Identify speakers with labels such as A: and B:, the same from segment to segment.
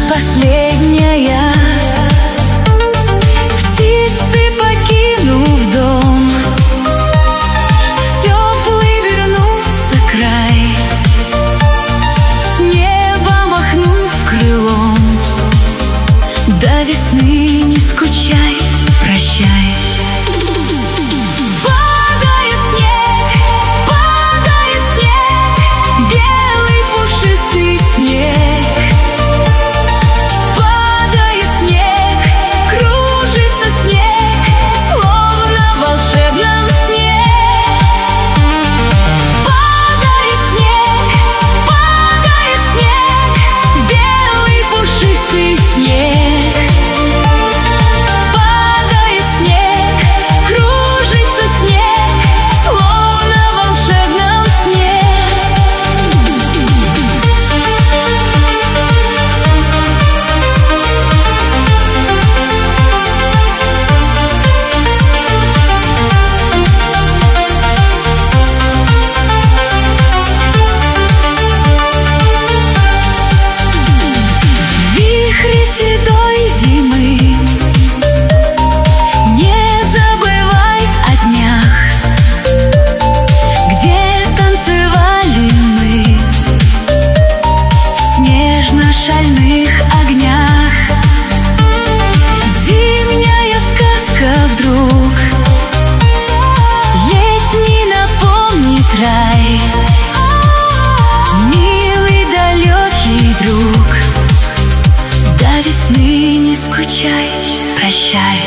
A: последняя. Птицы, покинув дом, в теплый вернутся край, с неба махнув крылом. До весны не скучай, прощай. Седой зимы, не забывай о днях, где танцевали мы в снежно-шальных огнях. Зимняя сказка вдруг летний напомнит рай. Милый далекий друг, до весны не скучай, прощай.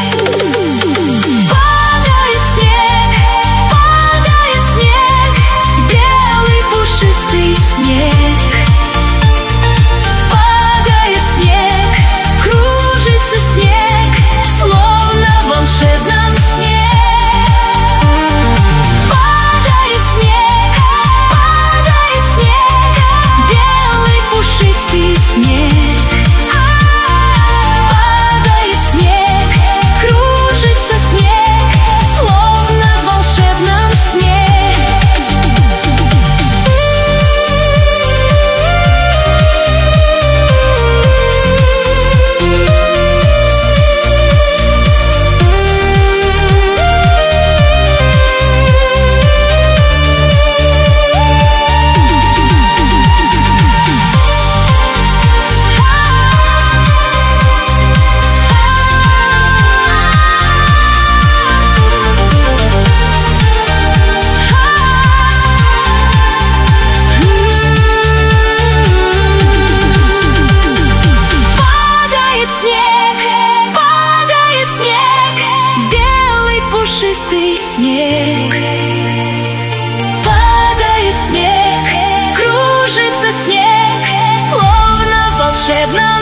A: Падает снег, белый пушистый снег. Падает снег, кружится снег, словно в волшебном сне. Падает снег, белый пушистый снег. Пушистый снег, падает снег, кружится снег, словно в волшебном